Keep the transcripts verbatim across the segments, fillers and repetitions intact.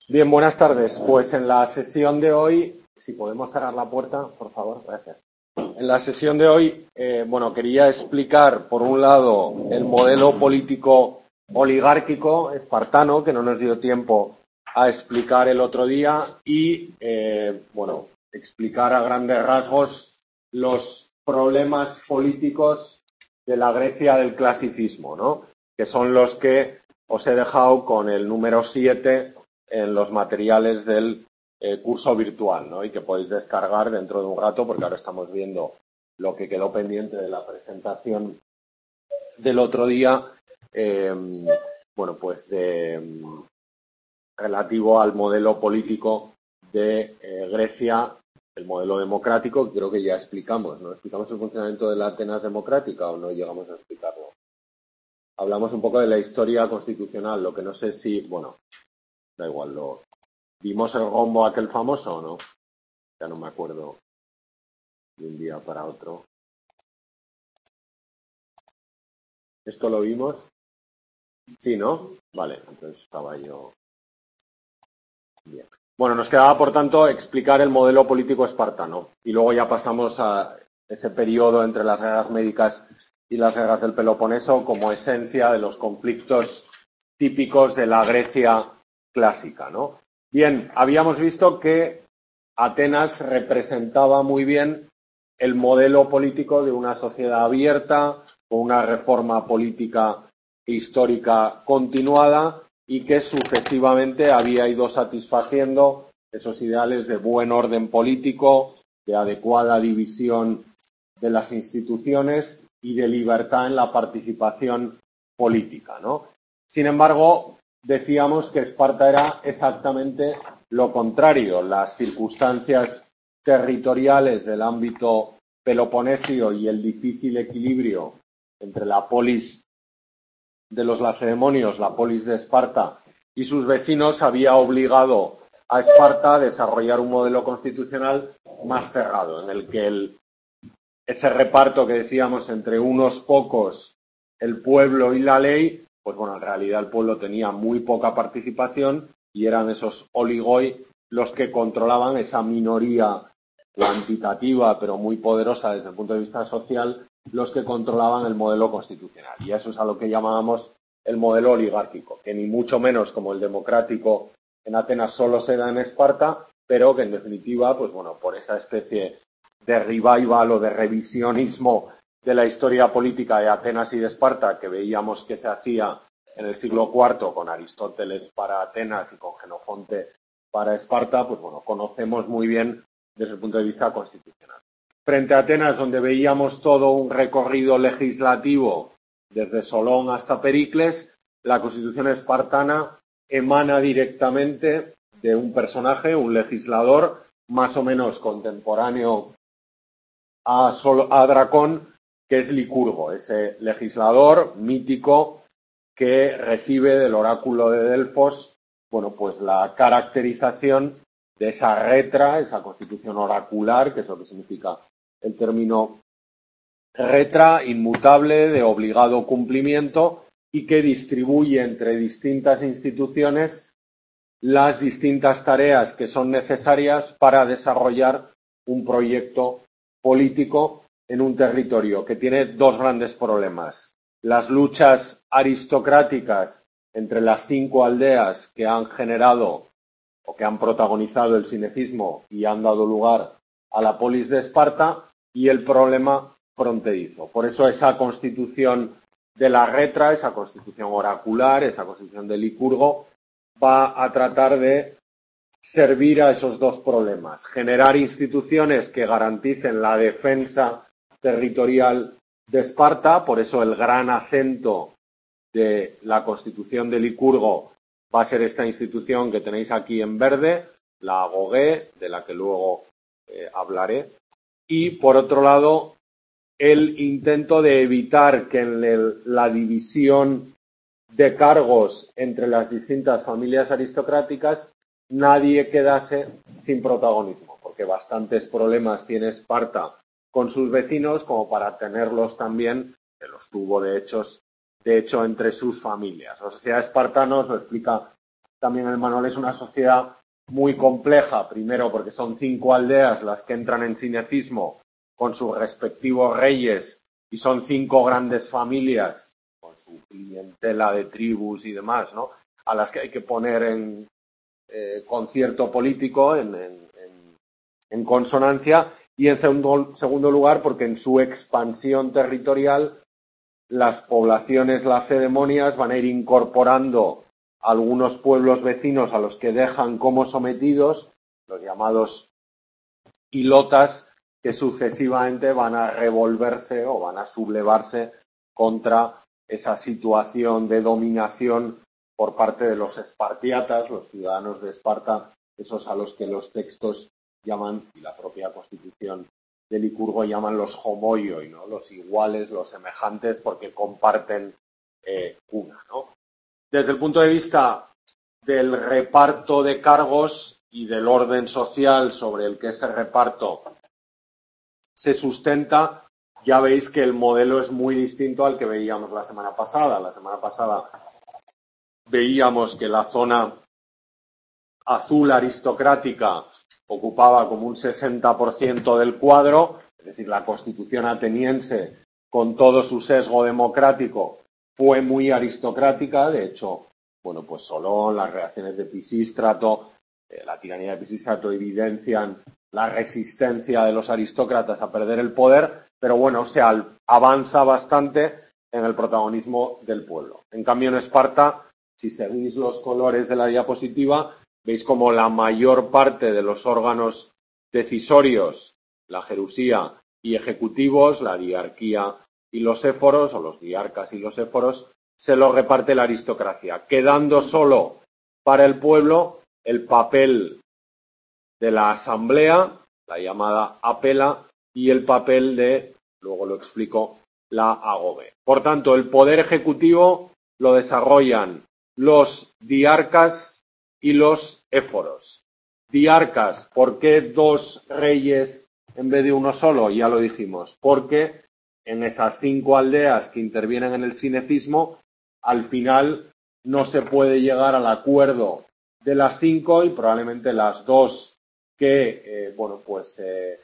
Bien, buenas tardes. Pues en la sesión de hoy, si podemos cerrar la puerta, por favor, gracias. En la sesión de hoy, eh, bueno, quería explicar, por un lado, el modelo político oligárquico espartano, que no nos dio tiempo a explicar el otro día, y, eh, bueno, explicar a grandes rasgos los problemas políticos de la Grecia del clasicismo, ¿no? Que son los que os he dejado con el número siete en los materiales del eh, curso virtual, ¿no? Y que podéis descargar dentro de un rato, porque ahora estamos viendo lo que quedó pendiente de la presentación del otro día, eh, bueno, pues de relativo al modelo político de eh, Grecia, el modelo democrático, que creo que ya explicamos, ¿no? ¿Explicamos el funcionamiento de la Atenas democrática o no llegamos a explicarlo? Hablamos un poco de la historia constitucional, lo que no sé si, bueno, da igual, lo vimos el rombo aquel famoso o no, ya no me acuerdo de un día para otro. ¿Esto lo vimos? Sí, ¿no? Vale, entonces estaba yo bien. Bueno, nos quedaba, por tanto, explicar el modelo político espartano y luego ya pasamos a ese periodo entre las guerras médicas y las guerras del Peloponeso como esencia de los conflictos típicos de la Grecia clásica, ¿no? Bien, habíamos visto que Atenas representaba muy bien el modelo político de una sociedad abierta, con una reforma política e histórica continuada y que sucesivamente había ido satisfaciendo esos ideales de buen orden político, de adecuada división de las instituciones y de libertad en la participación política, ¿no? Sin embargo, decíamos que Esparta era exactamente lo contrario. Las circunstancias territoriales del ámbito peloponesio y el difícil equilibrio entre la polis de los lacedemonios, la polis de Esparta y sus vecinos había obligado a Esparta a desarrollar un modelo constitucional más cerrado, en el que el, ese reparto que decíamos entre unos pocos, el pueblo y la ley, pues bueno, en realidad el pueblo tenía muy poca participación y eran esos oligoi los que controlaban esa minoría cuantitativa pero muy poderosa desde el punto de vista social, los que controlaban el modelo constitucional. Y eso es a lo que llamábamos el modelo oligárquico, que ni mucho menos como el democrático en Atenas solo se da en Esparta, pero que en definitiva, pues bueno, por esa especie de revival o de revisionismo de la historia política de Atenas y de Esparta que veíamos que se hacía en el siglo cuarto con Aristóteles para Atenas y con Jenofonte para Esparta, pues bueno, conocemos muy bien desde el punto de vista constitucional. Frente a Atenas, donde veíamos todo un recorrido legislativo desde Solón hasta Pericles, la Constitución espartana emana directamente de un personaje, un legislador más o menos contemporáneo a, Sol a Dracón, que es Licurgo, ese legislador mítico que recibe del oráculo de Delfos, bueno, pues la caracterización de esa retra, esa constitución oracular, que es lo que significa el término retra, inmutable, de obligado cumplimiento y que distribuye entre distintas instituciones las distintas tareas que son necesarias para desarrollar un proyecto político en un territorio que tiene dos grandes problemas. Las luchas aristocráticas entre las cinco aldeas que han generado o que han protagonizado el sinecismo y han dado lugar a la polis de Esparta y el problema fronterizo. Por eso esa constitución de la retra, esa constitución oracular, esa constitución de Licurgo, va a tratar de servir a esos dos problemas. Generar instituciones que garanticen la defensa territorial de Esparta, por eso el gran acento de la constitución de Licurgo va a ser esta institución que tenéis aquí en verde, la Agogé, de la que luego eh, hablaré. Y, por otro lado, el intento de evitar que en el, la división de cargos entre las distintas familias aristocráticas nadie quedase sin protagonismo, porque bastantes problemas tiene Esparta con sus vecinos como para tenerlos también, que los tuvo de hechos de hecho entre sus familias. La sociedad espartana, os lo explica también el manual, es una sociedad muy compleja, primero porque son cinco aldeas las que entran en sinecismo con sus respectivos reyes y son cinco grandes familias con su clientela de tribus y demás, ¿no? A las que hay que poner en eh, concierto político, en, en, en, en consonancia, y en segundo, segundo lugar porque en su expansión territorial las poblaciones lacedemonias van a ir incorporando algunos pueblos vecinos a los que dejan como sometidos, los llamados ilotas, que sucesivamente van a revolverse o van a sublevarse contra esa situación de dominación por parte de los espartiatas, los ciudadanos de Esparta, esos a los que los textos llaman, y la propia Constitución de Licurgo llaman los homoioi, ¿no? Los iguales, los semejantes, porque comparten eh, una, ¿no? Desde el punto de vista del reparto de cargos y del orden social sobre el que ese reparto se sustenta, ya veis que el modelo es muy distinto al que veíamos la semana pasada. La semana pasada veíamos que la zona azul aristocrática ocupaba como un sesenta por ciento del cuadro, es decir, la Constitución ateniense, con todo su sesgo democrático, fue muy aristocrática. De hecho, bueno, pues Solón, las reacciones de Pisístrato, eh, la tiranía de Pisístrato evidencian la resistencia de los aristócratas a perder el poder, pero bueno, se avanza bastante en el protagonismo del pueblo. En cambio, en Esparta, si seguís los colores de la diapositiva, veis como la mayor parte de los órganos decisorios, la gerusía y ejecutivos, la diarquía y los éforos, o los diarcas y los éforos, se los reparte la aristocracia, quedando solo para el pueblo el papel de la asamblea, la llamada apela, y el papel de, luego lo explico, la agobe. Por tanto, el poder ejecutivo lo desarrollan los diarcas y los éforos. Diarcas, ¿por qué dos reyes en vez de uno solo? Ya lo dijimos, porque en esas cinco aldeas que intervienen en el sinecismo, al final no se puede llegar al acuerdo de las cinco y probablemente las dos que, eh, bueno, pues eh,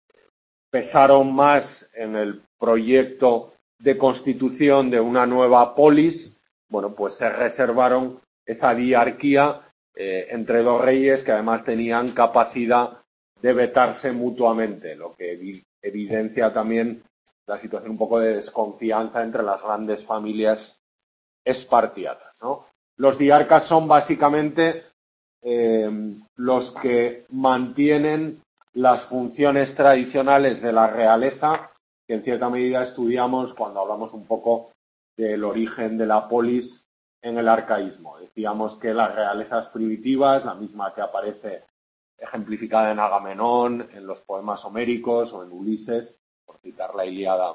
pesaron más en el proyecto de constitución de una nueva polis, bueno, pues se reservaron esa diarquía eh, entre dos reyes que además tenían capacidad de vetarse mutuamente, lo que evi evidencia también la situación un poco de desconfianza entre las grandes familias espartiatas, ¿no? Los diarcas son básicamente eh, los que mantienen las funciones tradicionales de la realeza, que en cierta medida estudiamos cuando hablamos un poco del origen de la polis en el arcaísmo. Decíamos que las realezas primitivas, la misma que aparece ejemplificada en Agamenón, en los poemas homéricos o en Ulises, por citar la Ilíada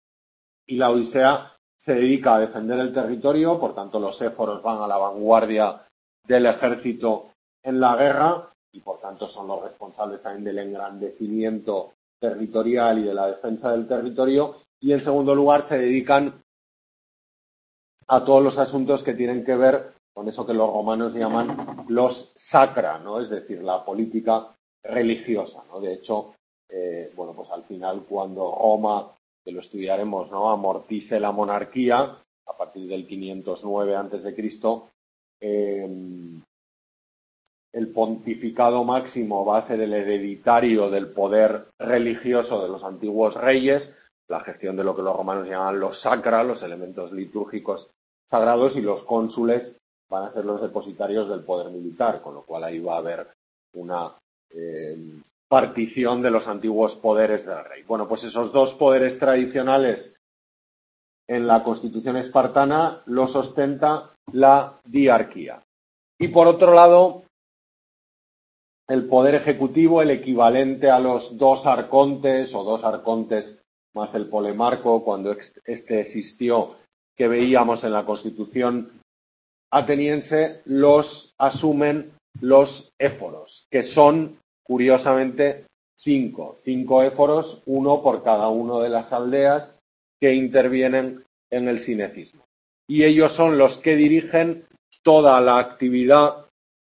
y la Odisea, se dedica a defender el territorio, por tanto los éforos van a la vanguardia del ejército en la guerra y por tanto son los responsables también del engrandecimiento territorial y de la defensa del territorio, y en segundo lugar se dedican a todos los asuntos que tienen que ver con eso que los romanos llaman los sacra, ¿no? Es decir, la política religiosa, ¿no? De hecho, eh, bueno, pues al final cuando Roma, que lo estudiaremos, ¿no?, amortice la monarquía a partir del quinientos nueve antes de Cristo, eh, el pontificado máximo va a ser el hereditario del poder religioso de los antiguos reyes, la gestión de lo que los romanos llaman los sacra, los elementos litúrgicos sagrados, y los cónsules van a ser los depositarios del poder militar, con lo cual ahí va a haber una eh, partición de los antiguos poderes del rey. Bueno, pues esos dos poderes tradicionales en la Constitución espartana los ostenta la diarquía. Y por otro lado, el poder ejecutivo, el equivalente a los dos arcontes o dos arcontes más el polemarco, cuando este existió, que veíamos en la Constitución ateniense, los asumen los éforos, que son, curiosamente, cinco. Cinco éforos, uno por cada una de las aldeas que intervienen en el sinecismo. Y ellos son los que dirigen toda la actividad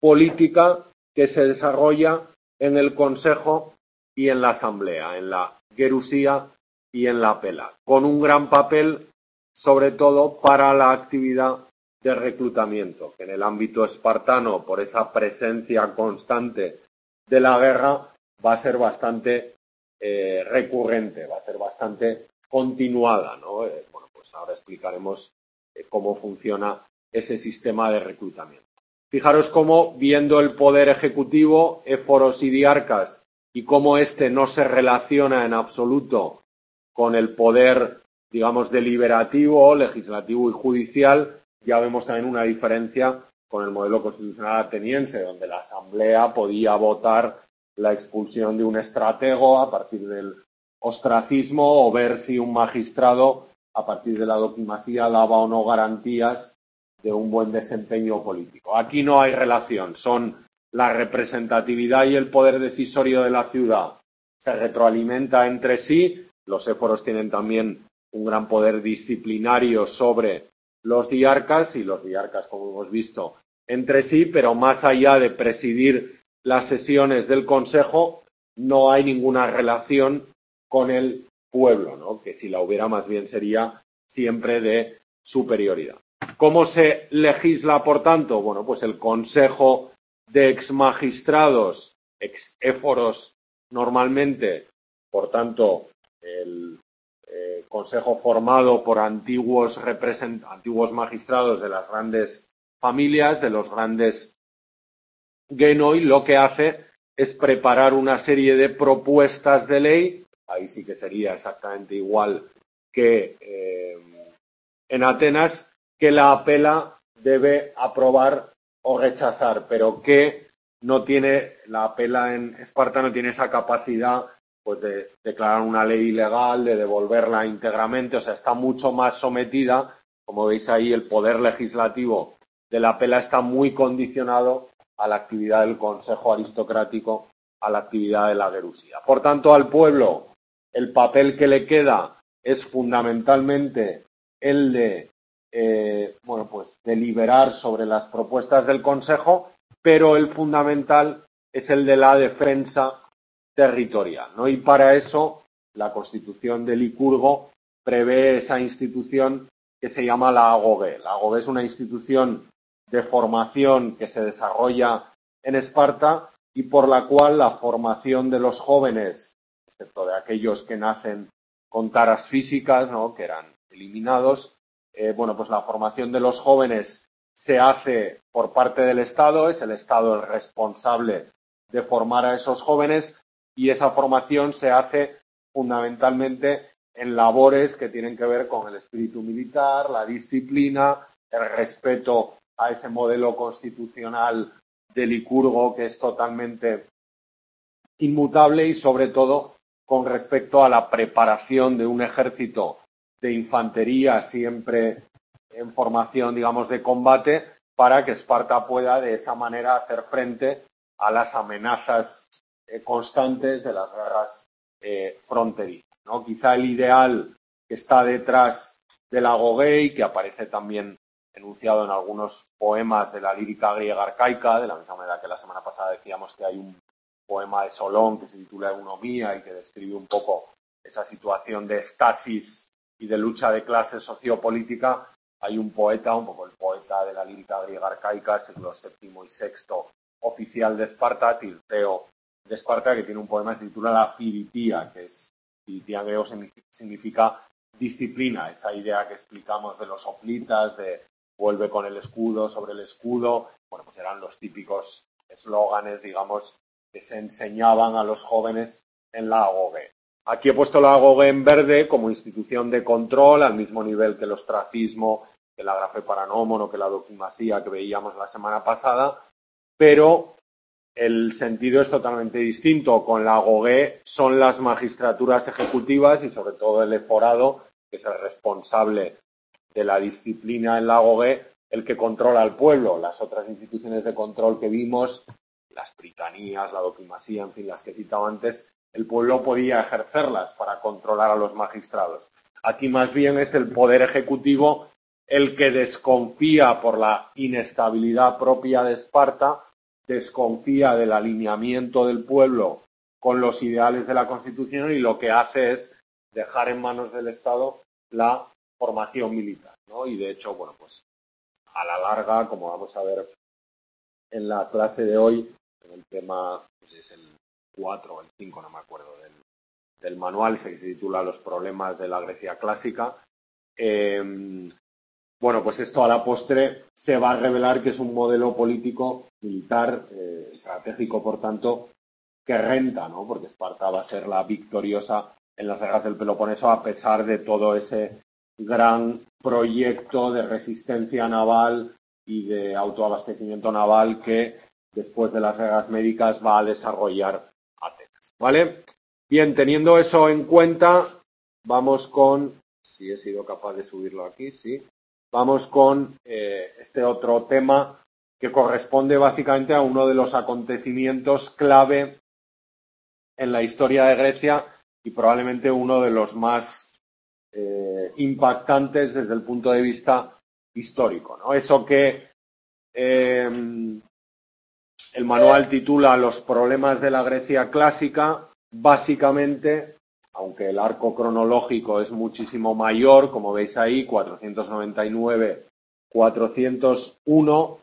política que se desarrolla en el Consejo y en la Asamblea, en la Gerusía y en la Pela, con un gran papel sobre todo para la actividad de reclutamiento, que en el ámbito espartano, por esa presencia constante de la guerra, va a ser bastante eh, recurrente, va a ser bastante continuada, ¿no? Eh, bueno, pues ahora explicaremos eh, cómo funciona ese sistema de reclutamiento. Fijaros cómo, viendo el poder ejecutivo, éforos y diarcas, y cómo éste no se relaciona en absoluto con el poder, digamos, deliberativo, legislativo y judicial, ya vemos también una diferencia con el modelo constitucional ateniense, donde la Asamblea podía votar la expulsión de un estratego a partir del ostracismo o ver si un magistrado, a partir de la doquimasía, daba o no garantías de un buen desempeño político. Aquí no hay relación, son la representatividad y el poder decisorio de la ciudad se retroalimenta entre sí. Los éforos tienen también un gran poder disciplinario sobre los diarcas y los diarcas, como hemos visto, entre sí, pero más allá de presidir las sesiones del Consejo, no hay ninguna relación con el pueblo, ¿no? Que si la hubiera más bien sería siempre de superioridad. ¿Cómo se legisla, por tanto? Bueno, pues el Consejo de exmagistrados, ex éforos normalmente, por tanto, el eh, consejo formado por antiguos, antiguos magistrados de las grandes familias, de los grandes genoi, lo que hace es preparar una serie de propuestas de ley, ahí sí que sería exactamente igual que eh, en Atenas, que la apela debe aprobar o rechazar, pero que no tiene, la apela en Esparta no tiene esa capacidad pues de declarar una ley ilegal, de devolverla íntegramente, o sea, está mucho más sometida, como veis ahí, el poder legislativo de la apela está muy condicionado a la actividad del Consejo Aristocrático, a la actividad de la Gerusía. Por tanto, al pueblo, el papel que le queda es fundamentalmente el de eh, bueno, pues deliberar sobre las propuestas del Consejo, pero el fundamental es el de la defensa territorial, ¿no? Y para eso la Constitución de Licurgo prevé esa institución que se llama la Agoge. La Agoge es una institución de formación que se desarrolla en Esparta y por la cual la formación de los jóvenes, excepto de aquellos que nacen con taras físicas, ¿no?, que eran eliminados, eh, bueno, pues la formación de los jóvenes se hace por parte del Estado, es el Estado el responsable de formar a esos jóvenes y esa formación se hace fundamentalmente en labores que tienen que ver con el espíritu militar, la disciplina, el respeto a ese modelo constitucional de Licurgo que es totalmente inmutable y sobre todo con respecto a la preparación de un ejército de infantería siempre en formación, digamos, de combate para que Esparta pueda de esa manera hacer frente a las amenazas eh, constantes de las guerras eh, fronterizas, ¿no? Quizá el ideal que está detrás del Agogei, que aparece también enunciado en algunos poemas de la lírica griega arcaica, de la misma manera que la semana pasada decíamos que hay un poema de Solón que se titula Eunomía y que describe un poco esa situación de estasis y de lucha de clase sociopolítica. Hay un poeta, un poco el poeta de la lírica griega arcaica, siglo séptimo y sexto, oficial de Esparta, Tirteo de Esparta, que tiene un poema que se titula La Firitía, que es, Firitía en griego significa disciplina, esa idea que explicamos de los hoplitas, de vuelve con el escudo sobre el escudo, bueno, pues eran los típicos eslóganes, digamos, que se enseñaban a los jóvenes en la Agoge. Aquí he puesto la Agoge en verde como institución de control, al mismo nivel que el ostracismo, que la grafe paranómono, que la doquimasía que veíamos la semana pasada, pero el sentido es totalmente distinto. Con la Agoge son las magistraturas ejecutivas y sobre todo el eforado, que es el responsable de la disciplina en la Agoge, el que controla al pueblo. Las otras instituciones de control que vimos, las britanías, la doquimasía, en fin, las que he citado antes, el pueblo podía ejercerlas para controlar a los magistrados. Aquí más bien es el poder ejecutivo el que desconfía por la inestabilidad propia de Esparta desconfía del alineamiento del pueblo con los ideales de la Constitución y lo que hace es dejar en manos del Estado la formación militar, ¿no? Y de hecho, bueno, pues a la larga, como vamos a ver en la clase de hoy, en el tema, pues es el cuatro o el cinco, no me acuerdo, del, del manual, ese que se titula Los problemas de la Grecia clásica, eh, bueno, pues esto a la postre se va a revelar que es un modelo político militar eh, estratégico, por tanto, que renta, ¿no? Porque Esparta va a ser la victoriosa en las guerras del Peloponeso a pesar de todo ese gran proyecto de resistencia naval y de autoabastecimiento naval que después de las guerras médicas va a desarrollar Atenas, ¿vale? Bien, teniendo eso en cuenta, vamos con, si he sido capaz de subirlo aquí, sí, vamos con eh, este otro tema que corresponde básicamente a uno de los acontecimientos clave en la historia de Grecia y probablemente uno de los más eh, impactantes desde el punto de vista histórico, ¿no? Eso que eh, el manual titula Los problemas de la Grecia clásica, básicamente, aunque el arco cronológico es muchísimo mayor, como veis ahí, cuatrocientos noventa y nueve a cuatrocientos uno,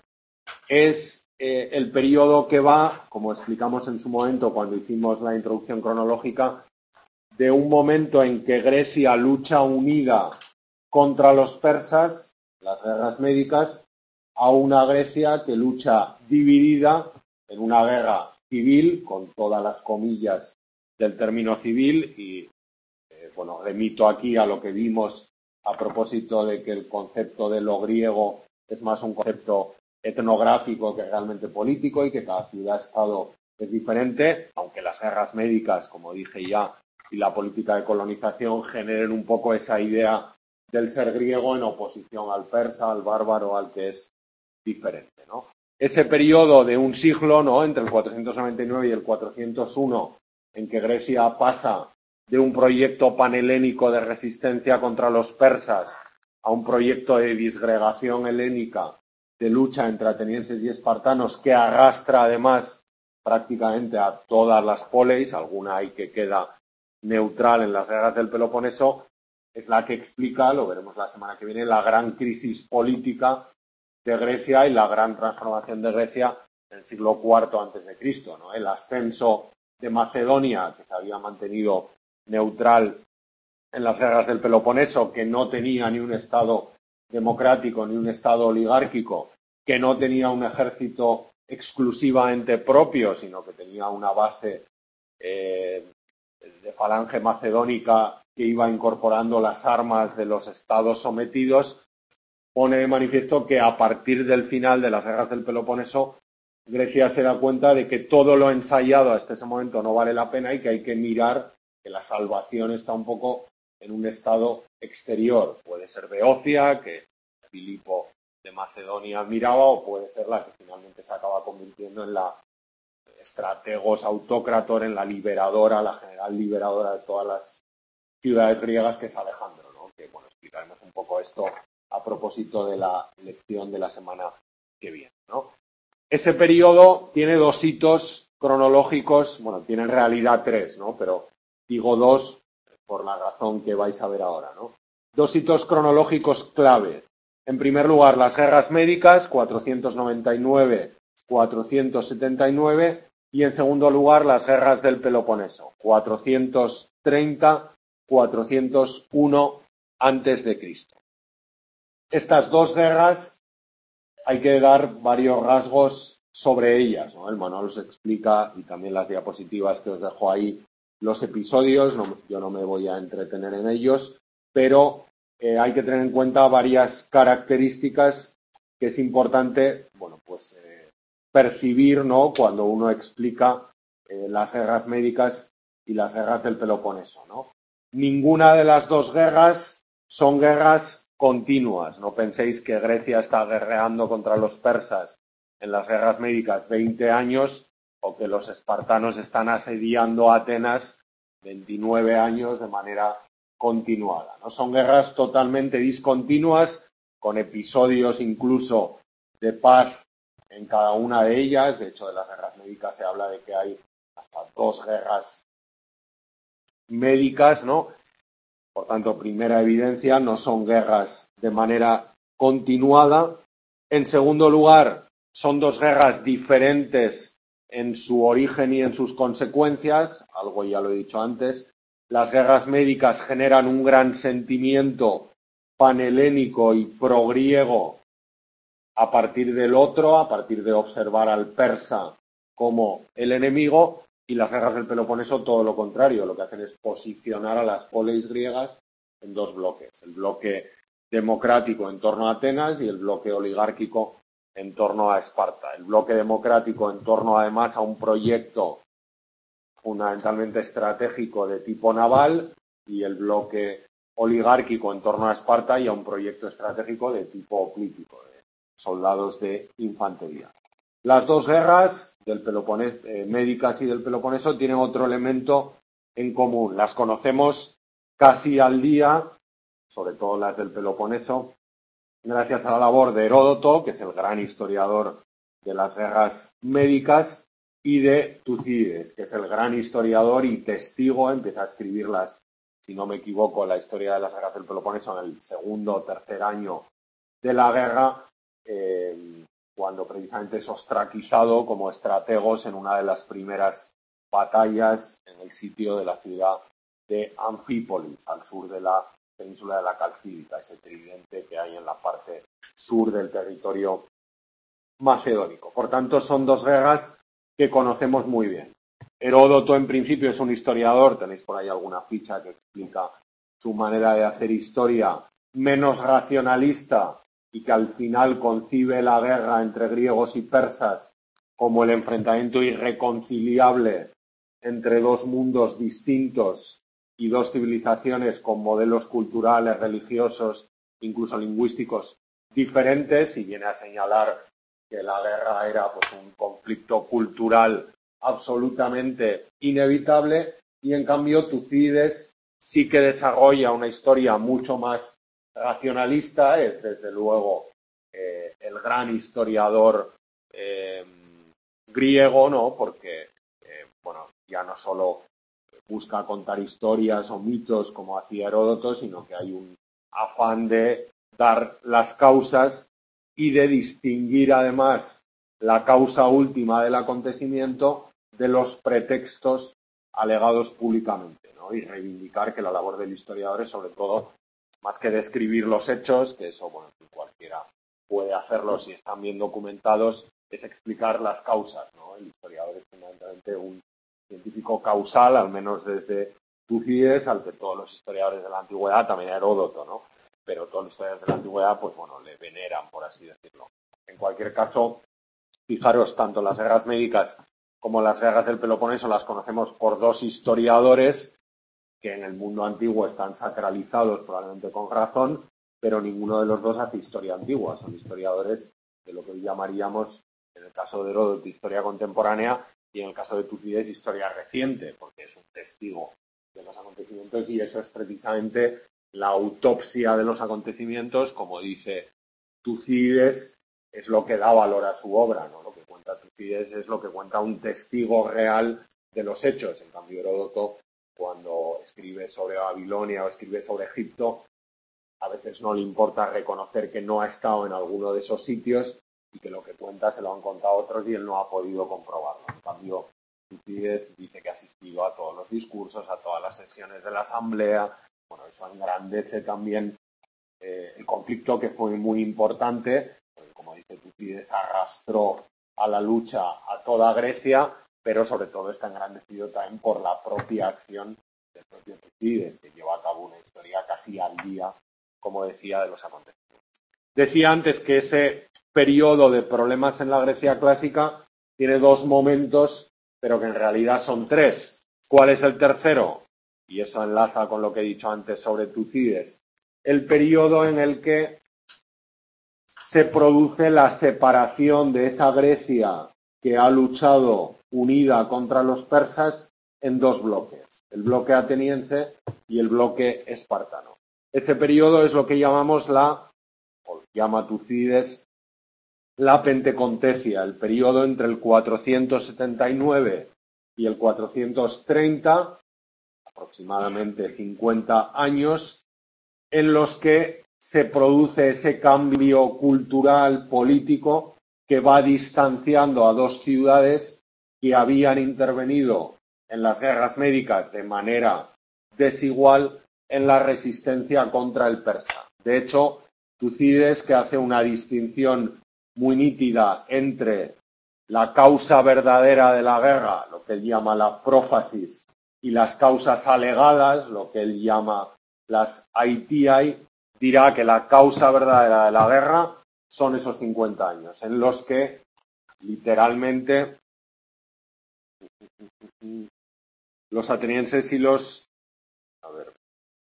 es eh, el periodo que va, como explicamos en su momento cuando hicimos la introducción cronológica, de un momento en que Grecia lucha unida contra los persas, las guerras médicas, a una Grecia que lucha dividida en una guerra civil, con todas las comillas del término civil, y eh, bueno, remito aquí a lo que vimos a propósito de que el concepto de lo griego es más un concepto etnográfico que realmente político y que cada ciudad-estado es diferente, aunque las guerras médicas, como dije ya, y la política de colonización generen un poco esa idea del ser griego en oposición al persa, al bárbaro, al que es diferente, ¿no? Ese periodo de un siglo, ¿no?, entre el cuatrocientos noventa y nueve y el cuatrocientos uno, en que Grecia pasa de un proyecto panhelénico de resistencia contra los persas a un proyecto de disgregación helénica, de lucha entre atenienses y espartanos, que arrastra además prácticamente a todas las poleis, alguna hay que queda neutral en las guerras del Peloponeso, es la que explica, lo veremos la semana que viene, la gran crisis política de Grecia y la gran transformación de Grecia en el siglo cuarto antes de Cristo, ¿no? El ascenso de Macedonia, que se había mantenido neutral en las guerras del Peloponeso, que no tenía ni un estado democrático ni un estado oligárquico, que no tenía un ejército exclusivamente propio, sino que tenía una base eh, de falange macedónica que iba incorporando las armas de los estados sometidos, pone de manifiesto que a partir del final de las guerras del Peloponeso, Grecia se da cuenta de que todo lo ensayado hasta ese momento no vale la pena y que hay que mirar que la salvación está un poco en un estado exterior. Puede ser Beocia, que Filipo de Macedonia admiraba, o puede ser la que finalmente se acaba convirtiendo en la estrategos autócrator, en la liberadora, la general liberadora de todas las ciudades griegas, que es Alejandro, ¿no? Que, bueno, explicaremos un poco esto a propósito de la lección de la semana que viene, ¿no? Ese periodo tiene dos hitos cronológicos, bueno, tiene en realidad tres, ¿no? Pero digo dos por la razón que vais a ver ahora, ¿no? Dos hitos cronológicos clave. En primer lugar, las guerras médicas, cuatrocientos noventa y nueve a cuatrocientos setenta y nueve, y en segundo lugar, las guerras del Peloponeso, cuatrocientos treinta a cuatrocientos uno antes de Cristo. Estas dos guerras hay que dar varios rasgos sobre ellas, ¿no? El manual os explica, y también las diapositivas que os dejo ahí, los episodios, no, yo no me voy a entretener en ellos, pero eh, hay que tener en cuenta varias características que es importante, bueno, pues eh, percibir, ¿no?, cuando uno explica eh, las guerras médicas y las guerras del Peloponeso, ¿no? Ninguna de las dos guerras son guerras continuas. No penséis que Grecia está guerreando contra los persas en las guerras médicas veinte años o que los espartanos están asediando Atenas veintinueve años de manera continuada, ¿no? Son guerras totalmente discontinuas, con episodios incluso de paz en cada una de ellas. De hecho, de las guerras médicas se habla de que hay hasta dos guerras médicas, ¿no? Por tanto, primera evidencia, no son guerras de manera continuada. En segundo lugar, son dos guerras diferentes en su origen y en sus consecuencias. Algo ya lo he dicho antes. Las guerras médicas generan un gran sentimiento panhelénico y progriego a partir del otro, a partir de observar al persa como el enemigo, y las guerras del Peloponeso todo lo contrario, lo que hacen es posicionar a las poleis griegas en dos bloques, el bloque democrático en torno a Atenas y el bloque oligárquico en torno a Esparta. El bloque democrático en torno además a un proyecto fundamentalmente estratégico de tipo naval y el bloque oligárquico en torno a Esparta y a un proyecto estratégico de tipo político, de soldados de infantería. Las dos guerras del Peloponeso, eh, médicas y del Peloponeso tienen otro elemento en común. Las conocemos casi al día, sobre todo las del Peloponeso, gracias a la labor de Heródoto, que es el gran historiador de las guerras médicas, y de Tucídides, que es el gran historiador y testigo, empieza a escribirlas, si no me equivoco, la historia de las guerras del Peloponeso en el segundo o tercer año de la guerra, eh, cuando precisamente es ostraquizado como estrategos en una de las primeras batallas en el sitio de la ciudad de Anfípolis, al sur de la península de la Calcídica, ese tridente que hay en la parte sur del territorio macedónico. Por tanto, son dos guerras que conocemos muy bien. Heródoto, en principio, es un historiador, tenéis por ahí alguna ficha que explica su manera de hacer historia, menos racionalista y que al final concibe la guerra entre griegos y persas como el enfrentamiento irreconciliable entre dos mundos distintos y dos civilizaciones con modelos culturales, religiosos, incluso lingüísticos diferentes, y viene a señalar que la guerra era pues un conflicto cultural absolutamente inevitable, y en cambio Tucídides sí que desarrolla una historia mucho más racionalista, es desde luego eh, el gran historiador eh, griego, ¿no? Porque, eh, bueno, ya no solo busca contar historias o mitos como hacía Heródoto, sino que hay un afán de dar las causas y de distinguir además la causa última del acontecimiento de los pretextos alegados públicamente, ¿no? Y reivindicar que la labor del historiador es sobre todo, más que describir los hechos, que eso, bueno, cualquiera puede hacerlo si están bien documentados, es explicar las causas, ¿no? El historiador es fundamentalmente un científico causal, al menos desde Tucídides, al que todos los historiadores de la antigüedad, también Heródoto, ¿no? Pero todos los historiadores de la antigüedad, pues bueno, le veneran, por así decirlo. En cualquier caso, fijaros, tanto las guerras médicas como las guerras del Peloponeso las conocemos por dos historiadores que en el mundo antiguo están sacralizados, probablemente con razón, pero ninguno de los dos hace historia antigua. Son historiadores de lo que hoy llamaríamos, en el caso de Heródoto, historia contemporánea, y en el caso de Tucídides, historia reciente, porque es un testigo de los acontecimientos, y eso es precisamente la autopsia de los acontecimientos, como dice Tucídides, es lo que da valor a su obra, ¿no? Lo que cuenta Tucídides es lo que cuenta un testigo real de los hechos. En cambio, Heródoto, cuando escribe sobre Babilonia o escribe sobre Egipto, a veces no le importa reconocer que no ha estado en alguno de esos sitios y que lo que cuenta se lo han contado otros y él no ha podido comprobarlo. En cambio, Tucídides dice que ha asistido a todos los discursos, a todas las sesiones de la asamblea. Bueno, eso engrandece también eh, el conflicto, que fue muy importante, porque, como dice Tucídides, arrastró a la lucha a toda Grecia, pero sobre todo está engrandecido también por la propia acción del propio Tucídides, que lleva a cabo una historia casi al día, como decía, de los acontecimientos. Decía antes que ese periodo de problemas en la Grecia clásica tiene dos momentos, pero que en realidad son tres. ¿Cuál es el tercero? Y eso enlaza con lo que he dicho antes sobre Tucídides. El periodo en el que se produce la separación de esa Grecia que ha luchado unida contra los persas en dos bloques, el bloque ateniense y el bloque espartano. Ese periodo es lo que llamamos la, o llama Tucídides, la Pentecontecia, el periodo entre el cuatrocientos setenta y nueve y el cuatrocientos treinta, aproximadamente cincuenta años, en los que se produce ese cambio cultural, político, que va distanciando a dos ciudades que habían intervenido en las guerras médicas de manera desigual en la resistencia contra el persa. De hecho, Tucídides, que hace una distinción muy nítida entre la causa verdadera de la guerra, lo que él llama la prófasis, y las causas alegadas, lo que él llama las aitiai, dirá que la causa verdadera de la guerra son esos cincuenta años, en los que literalmente los atenienses y los a ver,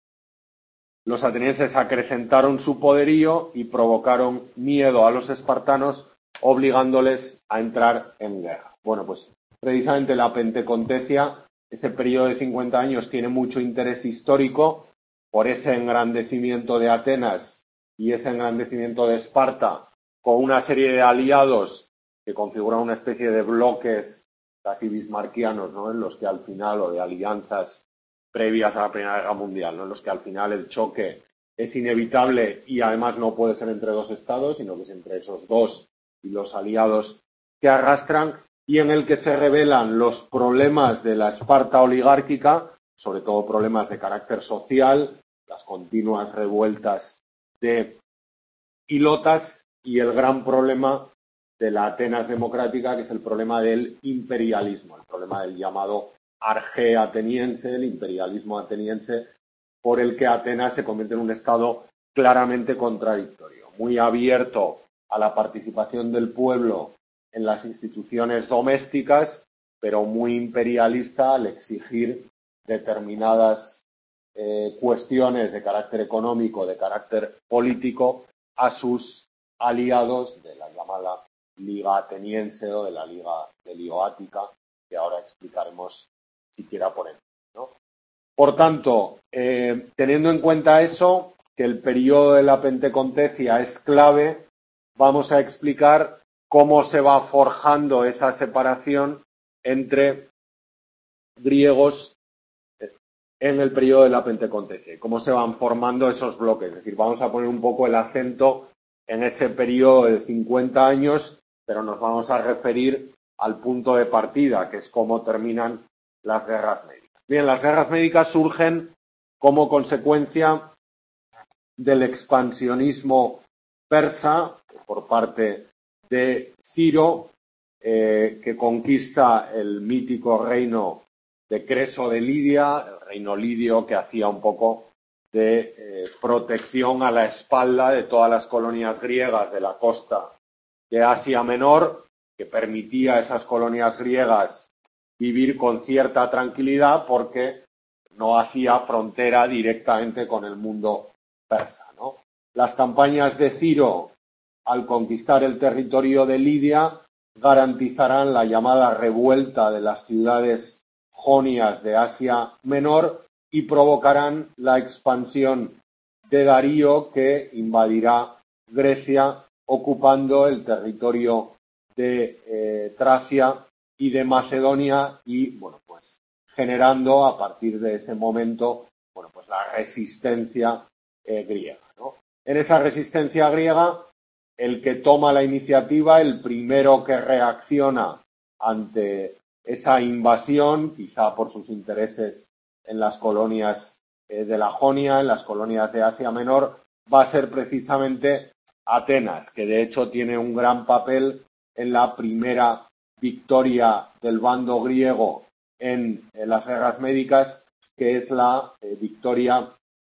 los atenienses acrecentaron su poderío y provocaron miedo a los espartanos, obligándoles a entrar en guerra. Bueno, pues precisamente la Pentecontecia, ese periodo de cincuenta años, tiene mucho interés histórico por ese engrandecimiento de Atenas y ese engrandecimiento de Esparta, con una serie de aliados que configuran una especie de bloques casi bismarquianos, ¿no?, en los que al final, o de alianzas previas a la Primera Guerra Mundial, ¿no?, en los que al final el choque es inevitable y además no puede ser entre dos estados, sino que es entre esos dos y los aliados que arrastran, y en el que se revelan los problemas de la Esparta oligárquica, sobre todo problemas de carácter social, las continuas revueltas de ilotas y el gran problema de la Atenas democrática, que es el problema del imperialismo, el problema del llamado arjé ateniense, el imperialismo ateniense, por el que Atenas se convierte en un estado claramente contradictorio, muy abierto a la participación del pueblo en las instituciones domésticas, pero muy imperialista al exigir determinadas eh, cuestiones de carácter económico, de carácter político, a sus aliados de la llamada Liga Ateniense o de la Liga Helioática, que ahora explicaremos siquiera por él, ¿no? Por tanto, eh, teniendo en cuenta eso, que el periodo de la Pentecontecia es clave, vamos a explicar cómo se va forjando esa separación entre griegos en el periodo de la Pentecontecia y cómo se van formando esos bloques. Es decir, vamos a poner un poco el acento en ese periodo de cincuenta años, pero nos vamos a referir al punto de partida, que es cómo terminan las guerras médicas. Bien, las guerras médicas surgen como consecuencia del expansionismo persa por parte de Ciro, eh, que conquista el mítico reino de Creso de Lidia, el reino lidio, que hacía un poco de eh, protección a la espalda de todas las colonias griegas de la costa de Asia Menor, que permitía a esas colonias griegas vivir con cierta tranquilidad porque no hacía frontera directamente con el mundo persa, ¿no? Las campañas de Ciro, al conquistar el territorio de Lidia, garantizarán la llamada revuelta de las ciudades jonias de Asia Menor y provocarán la expansión de Darío, que invadirá Grecia, ocupando el territorio de eh, Tracia y de Macedonia y, bueno, pues generando a partir de ese momento, bueno, pues la resistencia eh, griega, ¿no? En esa resistencia griega, el que toma la iniciativa, el primero que reacciona ante esa invasión, quizá por sus intereses en las colonias eh, de la Jonia, en las colonias de Asia Menor, va a ser precisamente Atenas, que de hecho tiene un gran papel en la primera victoria del bando griego en, en las guerras médicas, que es la eh, victoria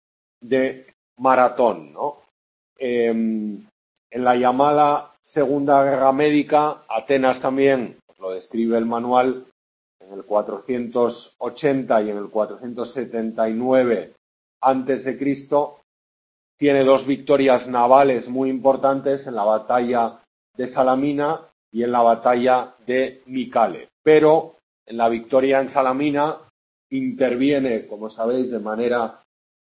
de Maratón, ¿no? Eh, en la llamada Segunda Guerra Médica, Atenas también, lo describe el manual, en el cuatrocientos ochenta y en el cuatrocientos setenta y nueve antes de Cristo, tiene dos victorias navales muy importantes en la batalla de Salamina y en la batalla de Micale. Pero en la victoria en Salamina interviene, como sabéis, de manera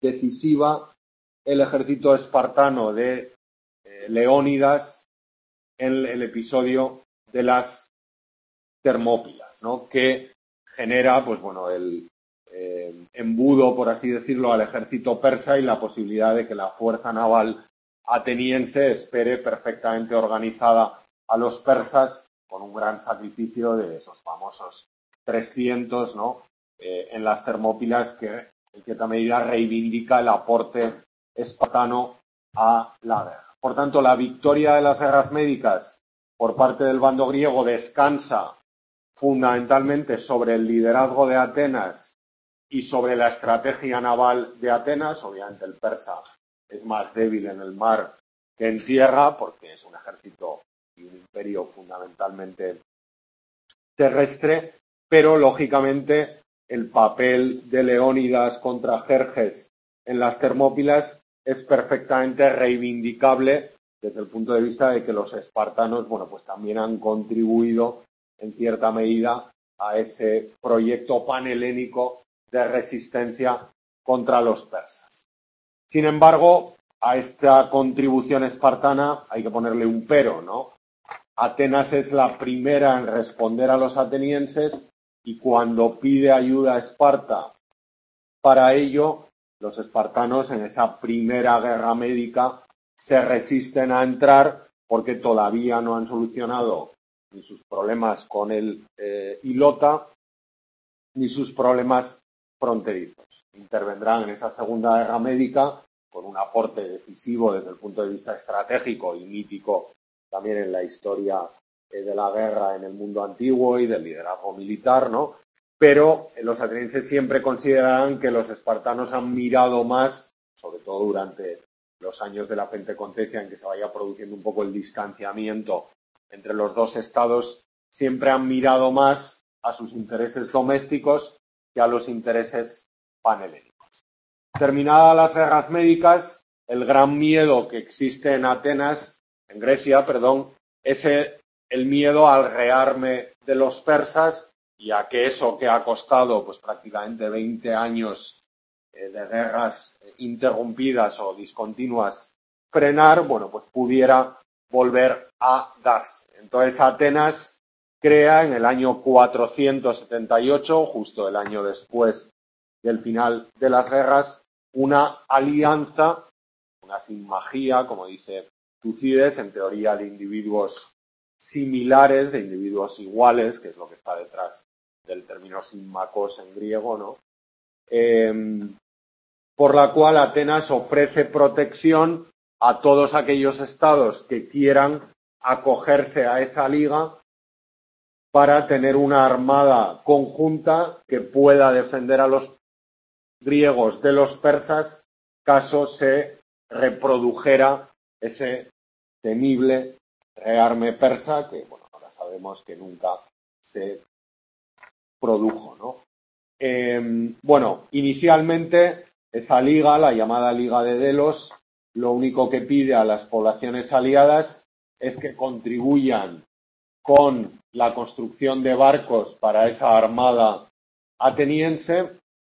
decisiva el ejército espartano de eh, Leónidas, en el episodio de las Termópilas, ¿no? Que genera, pues bueno, el eh, embudo, por así decirlo, al ejército persa y la posibilidad de que la fuerza naval ateniense espere perfectamente organizada a los persas con un gran sacrificio de esos famosos trescientos, ¿no? Eh, en las Termópilas, que en cierta medida reivindica el aporte espartano a la guerra. Por tanto, la victoria de las guerras médicas por parte del bando griego descansa fundamentalmente sobre el liderazgo de Atenas y sobre la estrategia naval de Atenas. Obviamente el persa es más débil en el mar que en tierra porque es un ejército y un imperio fundamentalmente terrestre, pero lógicamente el papel de Leónidas contra Jerjes en las Termópilas es perfectamente reivindicable desde el punto de vista de que los espartanos, bueno, pues también han contribuido en cierta medida a ese proyecto panhelénico de resistencia contra los persas. Sin embargo, a esta contribución espartana hay que ponerle un pero, ¿no? Atenas es la primera en responder a los atenienses y cuando pide ayuda a Esparta para ello, los espartanos en esa primera guerra médica se resisten a entrar porque todavía no han solucionado ni sus problemas con el eh, Ilota ni sus problemas fronterizos. Intervendrán en esa segunda guerra médica con un aporte decisivo desde el punto de vista estratégico y mítico también en la historia eh, de la guerra en el mundo antiguo y del liderazgo militar, ¿no? Pero los atenienses siempre considerarán que los espartanos han mirado más, sobre todo durante los años de la Pentecontecia en que se vaya produciendo un poco el distanciamiento entre los dos estados, siempre han mirado más a sus intereses domésticos que a los intereses panhelénicos. Terminadas las guerras médicas, el gran miedo que existe en Atenas, en Grecia, perdón, es el miedo al rearme de los persas y a que eso que ha costado pues prácticamente veinte años eh, de guerras interrumpidas o discontinuas frenar, bueno, pues pudiera volver a darse. Entonces Atenas crea en el año cuatrocientos setenta y ocho, justo el año después del final de las guerras, una alianza, una sinmagía, como dice Tucídides, en teoría de individuos similares, de individuos iguales, que es lo que está detrás del término sinmakos en griego, ¿no? Eh, por la cual Atenas ofrece protección a todos aquellos estados que quieran acogerse a esa liga para tener una armada conjunta que pueda defender a los griegos de los persas caso se reprodujera ese temible rearme persa que, bueno, ahora sabemos que nunca se produjo, ¿no? Eh, bueno, inicialmente esa liga, la llamada Liga de Delos, lo único que pide a las poblaciones aliadas es que contribuyan con la construcción de barcos para esa armada ateniense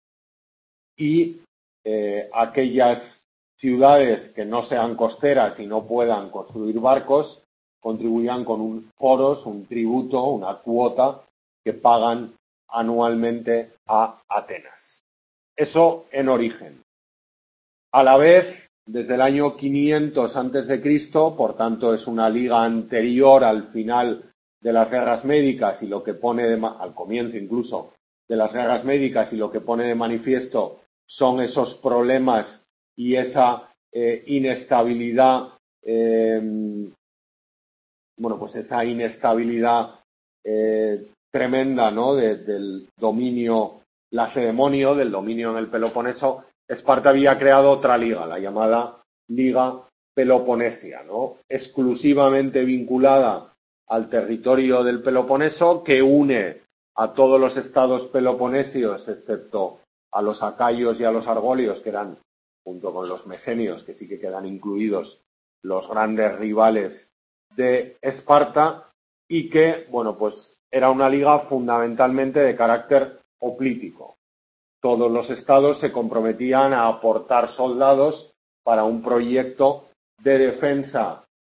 y eh, aquellas ciudades que no sean costeras y no puedan construir barcos contribuyan con un foros, un tributo, una cuota que pagan anualmente a Atenas. Eso en origen. A la vez, desde el año quinientos antes de Cristo, por tanto es una liga anterior al final de las guerras médicas y lo que pone de al comienzo incluso de las guerras médicas y lo que pone de manifiesto son esos problemas y esa eh, inestabilidad, eh, bueno, pues esa inestabilidad eh, tremenda, ¿no? De, del dominio lacedemonio, del dominio en el Peloponeso. Esparta había creado otra liga, la llamada Liga Peloponesia, ¿no? Exclusivamente vinculada al territorio del Peloponeso, que une a todos los estados peloponesios, excepto a los acayos y a los argolios, que eran, junto con los mesenios, que sí que quedan incluidos, los grandes rivales de Esparta, y que, bueno, pues era una liga fundamentalmente de carácter hoplítico. Todos los estados se comprometían a aportar soldados para un proyecto de defensa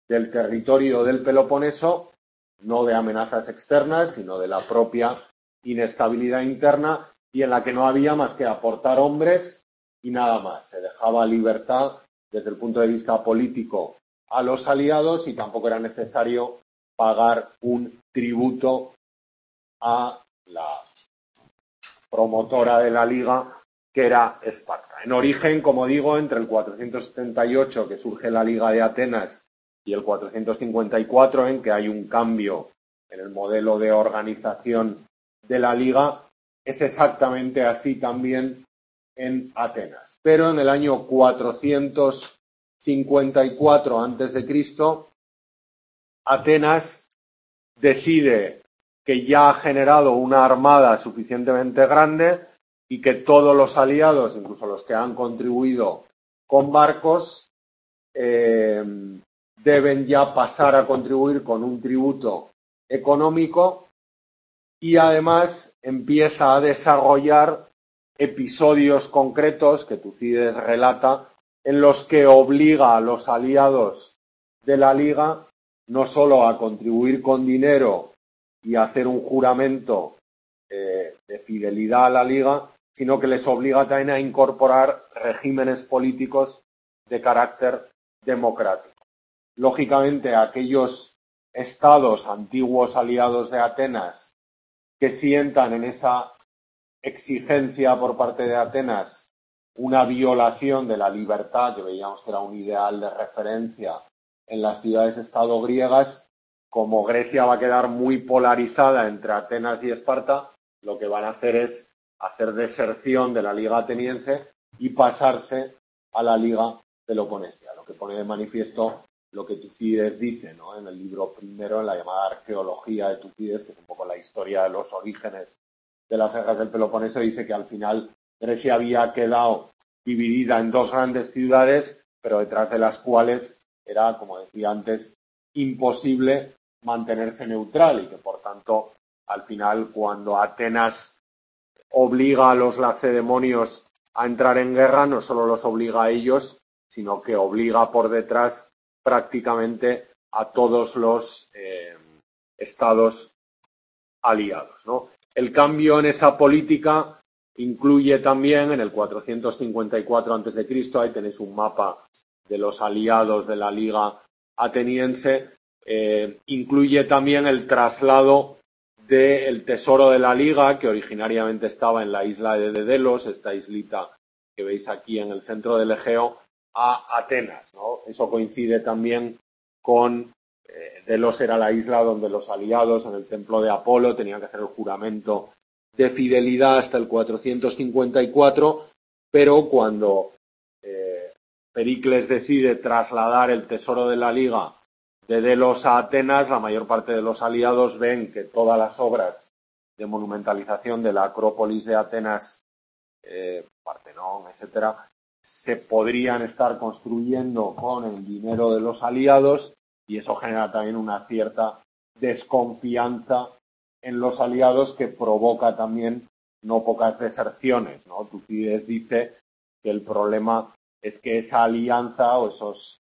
del territorio del Peloponeso, no de amenazas externas, sino de la propia inestabilidad interna, y en la que no había más que aportar hombres y nada más. Se dejaba libertad desde el punto de vista político a los aliados y tampoco era necesario pagar un tributo a la promotora de la Liga, que era Esparta. En origen, como digo, entre el cuatrocientos setenta y ocho, que surge la Liga de Atenas, y el cuatrocientos cincuenta y cuatro, en que hay un cambio en el modelo de organización de la Liga, es exactamente así también en Atenas. Pero en el año cuatrocientos cincuenta y cuatro antes de Cristo, Atenas decide que ya ha generado una armada suficientemente grande y que todos los aliados, incluso los que han contribuido con barcos, eh, deben ya pasar a contribuir con un tributo económico, y además empieza a desarrollar episodios concretos que Tucídides relata, en los que obliga a los aliados de la Liga no solo a contribuir con dinero y a hacer un juramento eh, de fidelidad a la Liga, sino que les obliga también a incorporar regímenes políticos de carácter democrático. Lógicamente, aquellos estados antiguos aliados de Atenas que sientan en esa exigencia por parte de Atenas una violación de la libertad, que veíamos que era un ideal de referencia en las ciudades-estado griegas, como Grecia va a quedar muy polarizada entre Atenas y Esparta, lo que van a hacer es hacer deserción de la Liga ateniense y pasarse a la Liga peloponesia, lo que pone de manifiesto lo que Tucídides dice, ¿no?, en el libro primero, en la llamada Arqueología de Tucídides, que es un poco la historia de los orígenes de las guerras del Peloponeso. Dice que al final Grecia había quedado dividida en dos grandes ciudades, pero detrás de las cuales era, como decía antes, imposible mantenerse neutral, y que por tanto al final, cuando Atenas obliga a los lacedemonios a entrar en guerra, no solo los obliga a ellos, sino que obliga por detrás prácticamente a todos los eh, estados aliados, ¿no? El cambio en esa política incluye también, en el cuatrocientos cincuenta y cuatro antes de Cristo, ahí tenéis un mapa de los aliados de la Liga ateniense, eh, incluye también el traslado del tesoro de la Liga, que originariamente estaba en la isla de Dedelos, esta islita que veis aquí en el centro del Egeo, a Atenas, ¿no? Eso coincide también con eh, Delos era la isla donde los aliados en el templo de Apolo tenían que hacer el juramento de fidelidad hasta el cuatrocientos cincuenta y cuatro, pero cuando eh, Pericles decide trasladar el tesoro de la Liga de Delos a Atenas, la mayor parte de los aliados ven que todas las obras de monumentalización de la Acrópolis de Atenas, eh, Partenón, etcétera, se podrían estar construyendo con el dinero de los aliados, y eso genera también una cierta desconfianza en los aliados, que provoca también no pocas deserciones, ¿no? Tucídides dice que el problema es que esa alianza o esos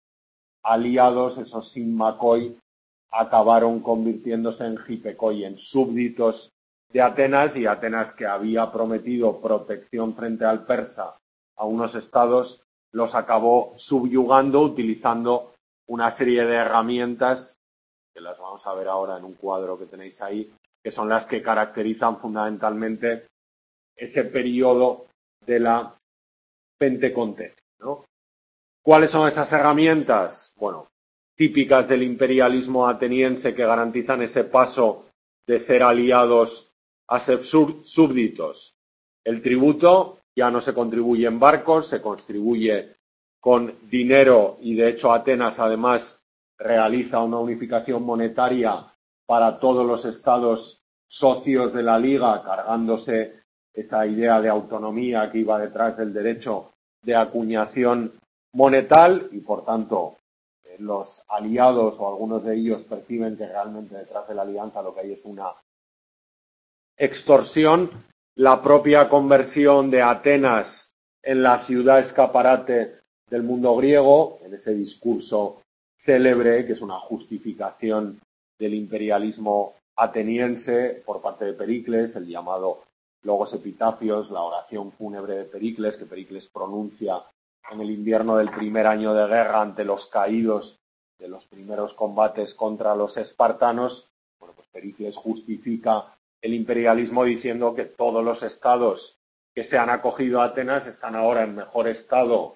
aliados, esos sinmakoi, acabaron convirtiéndose en hipekoi, en súbditos de Atenas, y Atenas, que había prometido protección frente al persa a unos estados, los acabó subyugando utilizando una serie de herramientas que las vamos a ver ahora en un cuadro que tenéis ahí, que son las que caracterizan fundamentalmente ese periodo de la Penteconte, ¿no? ¿Cuáles son esas herramientas? Bueno, típicas del imperialismo ateniense, que garantizan ese paso de ser aliados a ser súbditos. El tributo. Ya no se contribuye en barcos, se contribuye con dinero, y de hecho Atenas además realiza una unificación monetaria para todos los estados socios de la Liga, cargándose esa idea de autonomía que iba detrás del derecho de acuñación monetal, y por tanto los aliados o algunos de ellos perciben que realmente detrás de la alianza lo que hay es una extorsión. La propia conversión de Atenas en la ciudad escaparate del mundo griego, en ese discurso célebre, que es una justificación del imperialismo ateniense por parte de Pericles, el llamado Logos Epitafios, la oración fúnebre de Pericles, que Pericles pronuncia en el invierno del primer año de guerra ante los caídos de los primeros combates contra los espartanos. Bueno, pues Pericles justifica el imperialismo diciendo que todos los estados que se han acogido a Atenas están ahora en mejor estado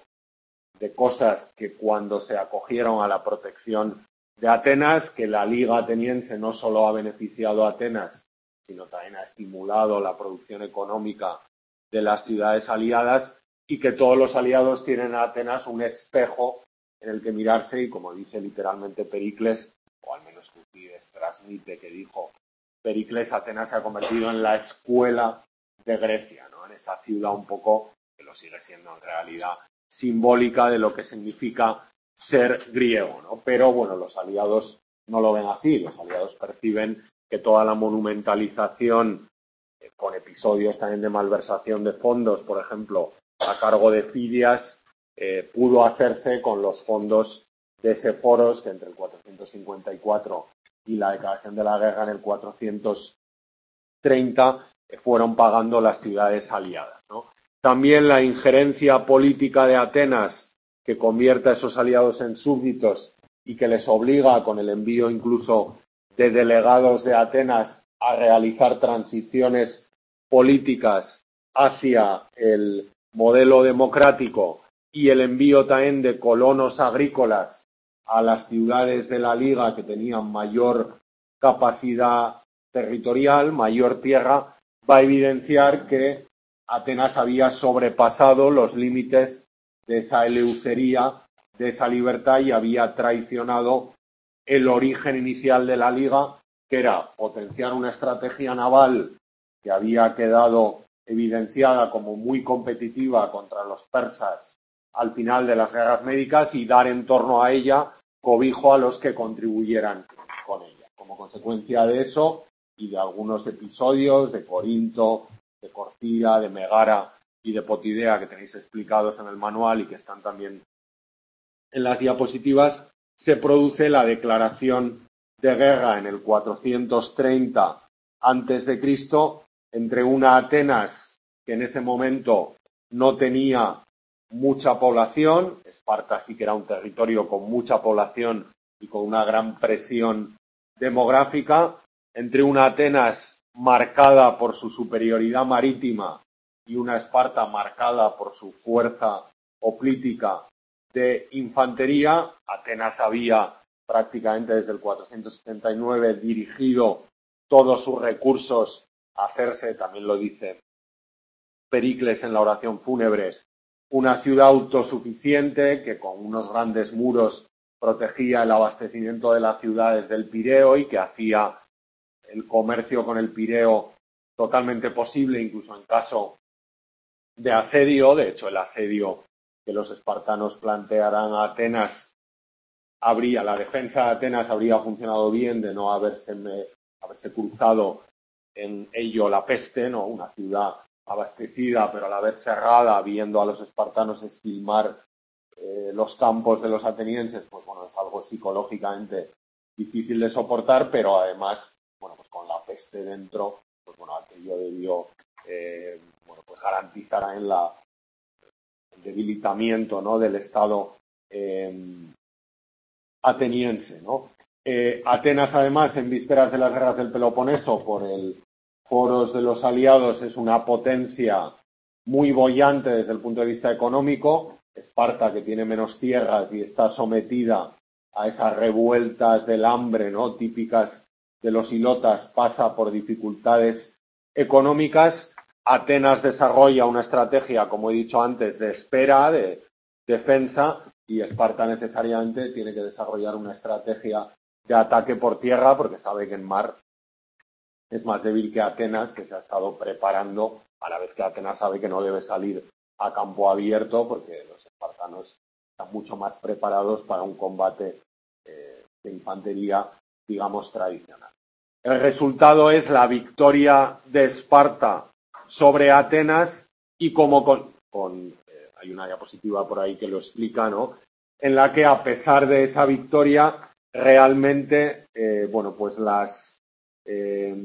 de cosas que cuando se acogieron a la protección de Atenas, que la Liga Ateniense no solo ha beneficiado a Atenas, sino también ha estimulado la producción económica de las ciudades aliadas, y que todos los aliados tienen a Atenas un espejo en el que mirarse, y como dice literalmente Pericles, o al menos Tucídides transmite que dijo Pericles, Atenas se ha convertido en la escuela de Grecia, ¿no? En esa ciudad un poco, que lo sigue siendo en realidad, simbólica de lo que significa ser griego, ¿no? Pero bueno, los aliados no lo ven así, los aliados perciben que toda la monumentalización, eh, con episodios también de malversación de fondos, por ejemplo, a cargo de Fidias, eh, pudo hacerse con los fondos de Séforos, que entre el cuatrocientos cincuenta y cuatro y la declaración de la guerra en el cuatrocientos treinta eh, fueron pagando las ciudades aliadas, ¿no? También la injerencia política de Atenas, que convierte a esos aliados en súbditos y que les obliga, con el envío incluso de delegados de Atenas, a realizar transiciones políticas hacia el modelo democrático, y el envío también de colonos agrícolas a las ciudades de la Liga que tenían mayor capacidad territorial, mayor tierra, va a evidenciar que Atenas había sobrepasado los límites de esa eleucería, de esa libertad, y había traicionado el origen inicial de la Liga, que era potenciar una estrategia naval que había quedado evidenciada como muy competitiva contra los persas al final de las guerras médicas, y dar en torno a ella cobijo a los que contribuyeran con ella. Como consecuencia de eso y de algunos episodios de Corinto, de Corcira, de Megara y de Potidea que tenéis explicados en el manual y que están también en las diapositivas, se produce la declaración de guerra en el cuatrocientos treinta antes de Cristo entre una Atenas que en ese momento no tenía mucha población. Esparta sí que era un territorio con mucha población y con una gran presión demográfica, entre una Atenas marcada por su superioridad marítima y una Esparta marcada por su fuerza hoplítica de infantería. Atenas había prácticamente desde el cuatrocientos setenta y nueve dirigido todos sus recursos a hacerse, también lo dice Pericles en la oración fúnebre, una ciudad autosuficiente que con unos grandes muros protegía el abastecimiento de la ciudad desde el Pireo y que hacía el comercio con el Pireo totalmente posible, incluso en caso de asedio. De hecho, el asedio que los espartanos plantearán a Atenas, habría, la defensa de Atenas habría funcionado bien de no haberse, me, haberse cruzado en ello la peste, ¿no? Una ciudad abastecida, pero a la vez cerrada, viendo a los espartanos esquilmar eh, los campos de los atenienses, pues bueno, es algo psicológicamente difícil de soportar, pero además, bueno, pues con la peste dentro, pues bueno, aquello debió eh, bueno, pues garantizar en la el debilitamiento, ¿no?, del Estado eh, ateniense, ¿no? Eh, Atenas, además, en vísperas de las guerras del Peloponeso, por el foros de los aliados, es una potencia muy boyante desde el punto de vista económico. Esparta, que tiene menos tierras y está sometida a esas revueltas del hambre, ¿no?, típicas de los ilotas, pasa por dificultades económicas. Atenas desarrolla una estrategia, como he dicho antes, de espera, de defensa, y Esparta necesariamente tiene que desarrollar una estrategia de ataque por tierra, porque sabe que en mar es más débil que Atenas, que se ha estado preparando, a la vez que Atenas sabe que no debe salir a campo abierto, porque los espartanos están mucho más preparados para un combate eh, de infantería, digamos, tradicional. El resultado es la victoria de Esparta sobre Atenas, y como con, con eh, hay una diapositiva por ahí que lo explica, ¿no? en la que, a pesar de esa victoria, realmente, eh, bueno, pues las eh,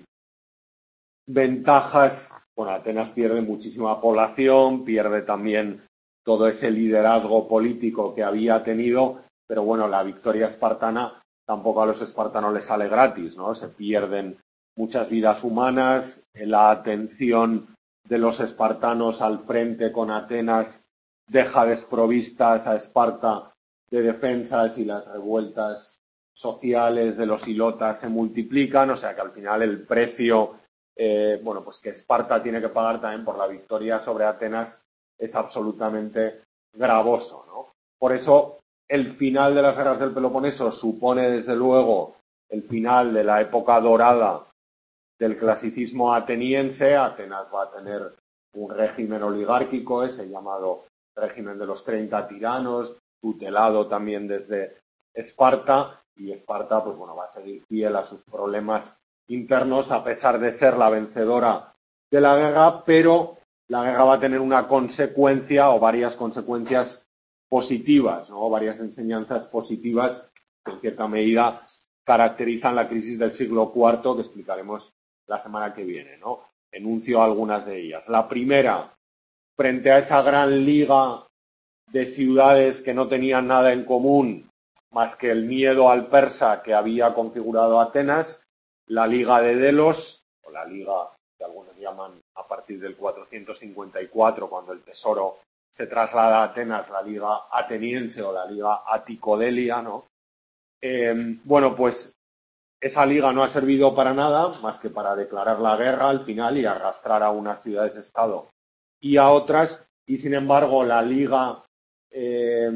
ventajas, bueno, Atenas pierde muchísima población, pierde también todo ese liderazgo político que había tenido, pero bueno, la victoria espartana tampoco a los espartanos les sale gratis, ¿no? Se pierden muchas vidas humanas, la atención de los espartanos al frente con Atenas deja desprovistas a Esparta de defensas y las revueltas sociales de los ilotas se multiplican, o sea que al final el precio, eh, bueno, pues que Esparta tiene que pagar también por la victoria sobre Atenas es absolutamente gravoso, ¿no? Por eso el final de las guerras del Peloponeso supone desde luego el final de la época dorada del clasicismo ateniense. Atenas va a tener un régimen oligárquico, ese llamado régimen de los treinta tiranos, tutelado también desde Esparta, y Esparta, pues bueno, va a seguir fiel a sus problemas internos a pesar de ser la vencedora de la guerra, pero la guerra va a tener una consecuencia o varias consecuencias positivas, ¿no? Varias enseñanzas positivas que en cierta medida caracterizan la crisis del siglo cuarto, que explicaremos la semana que viene, ¿no? Enuncio algunas de ellas. La primera, frente a esa gran liga de ciudades que no tenían nada en común más que el miedo al persa que había configurado Atenas, la Liga de Delos, o la Liga que algunos llaman a partir del cuatrocientos cincuenta y cuatro, cuando el tesoro se traslada a Atenas, la Liga ateniense o la Liga aticodelia, ¿no? Eh, bueno, pues esa liga no ha servido para nada más que para declarar la guerra al final y arrastrar a unas ciudades-estado y a otras, y sin embargo la liga eh,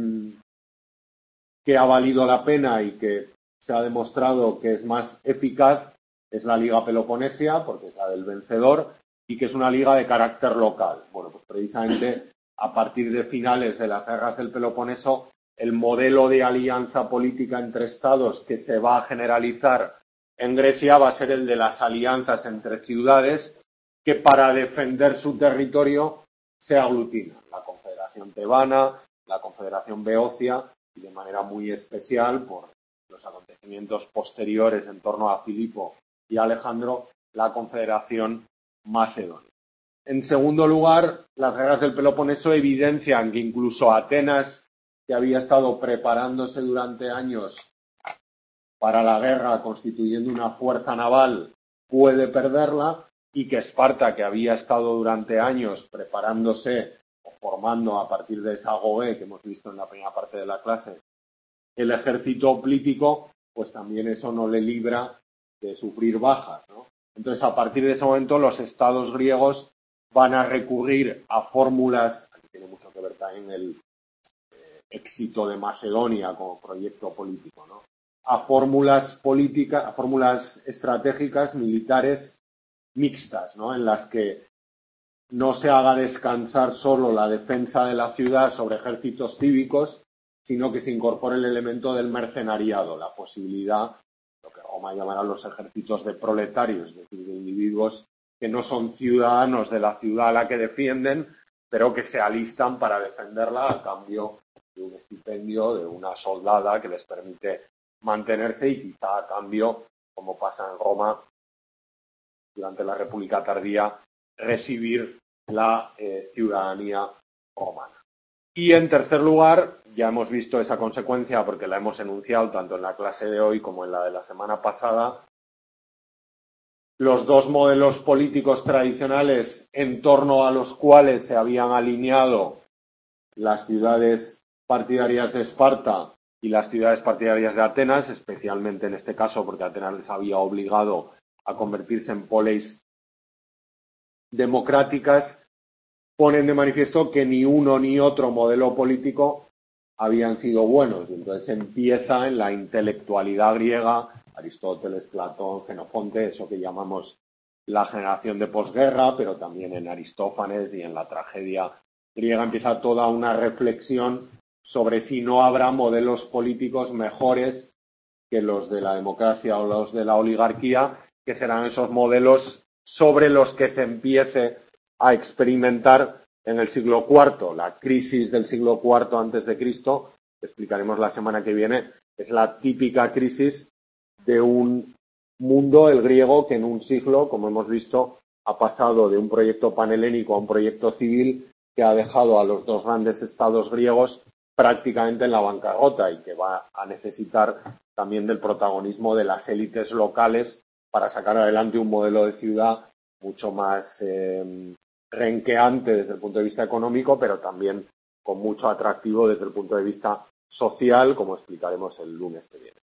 que ha valido la pena y que se ha demostrado que es más eficaz es la Liga Peloponesia, porque es la del vencedor, y que es una liga de carácter local. Bueno, pues precisamente a partir de finales de las guerras del Peloponeso, el modelo de alianza política entre estados que se va a generalizar en Grecia va a ser el de las alianzas entre ciudades que para defender su territorio se aglutinan. La Confederación Tebana, la Confederación Beocia y de manera muy especial por los acontecimientos posteriores en torno a Filipo y Alejandro, la Confederación Macedonia. En segundo lugar, las guerras del Peloponeso evidencian que incluso Atenas, que había estado preparándose durante años para la guerra constituyendo una fuerza naval, puede perderla, y que Esparta, que había estado durante años preparándose o formando a partir de esa GOE que hemos visto en la primera parte de la clase, el ejército político, pues también eso no le libra de sufrir bajas, ¿no? Entonces, a partir de ese momento, los estados griegos van a recurrir a fórmulas, que tiene mucho que ver también el eh, éxito de Macedonia como proyecto político, ¿no? A fórmulas políticas, a fórmulas estratégicas militares mixtas, ¿no? En las que no se haga descansar solo la defensa de la ciudad sobre ejércitos cívicos, sino que se incorpore el elemento del mercenariado, la posibilidad, lo que Roma llamará los ejércitos de proletarios, es decir, de individuos que no son ciudadanos de la ciudad a la que defienden, pero que se alistan para defenderla a cambio de un estipendio, de una soldada que les permite mantenerse y quizá a cambio, como pasa en Roma durante la República Tardía, recibir la eh, ciudadanía romana. Y en tercer lugar, ya hemos visto esa consecuencia porque la hemos enunciado tanto en la clase de hoy como en la de la semana pasada, los dos modelos políticos tradicionales en torno a los cuales se habían alineado las ciudades partidarias de Esparta y las ciudades partidarias de Atenas, especialmente en este caso porque Atenas les había obligado a convertirse en polis democráticas, ponen de manifiesto que ni uno ni otro modelo político habían sido buenos. Y entonces empieza en la intelectualidad griega, Aristóteles, Platón, Xenofonte, eso que llamamos la generación de posguerra, pero también en Aristófanes y en la tragedia griega empieza toda una reflexión sobre si no habrá modelos políticos mejores que los de la democracia o los de la oligarquía, que serán esos modelos sobre los que se empiece a experimentar en el siglo cuarto. La crisis del siglo cuarto antes de Cristo explicaremos la semana que viene, es la típica crisis de un mundo, el griego, que en un siglo, como hemos visto, ha pasado de un proyecto panhelénico a un proyecto civil que ha dejado a los dos grandes estados griegos prácticamente en la bancarrota y que va a necesitar también del protagonismo de las élites locales para sacar adelante un modelo de ciudad mucho más eh, renqueante desde el punto de vista económico, pero también con mucho atractivo desde el punto de vista social, como explicaremos el lunes que viene.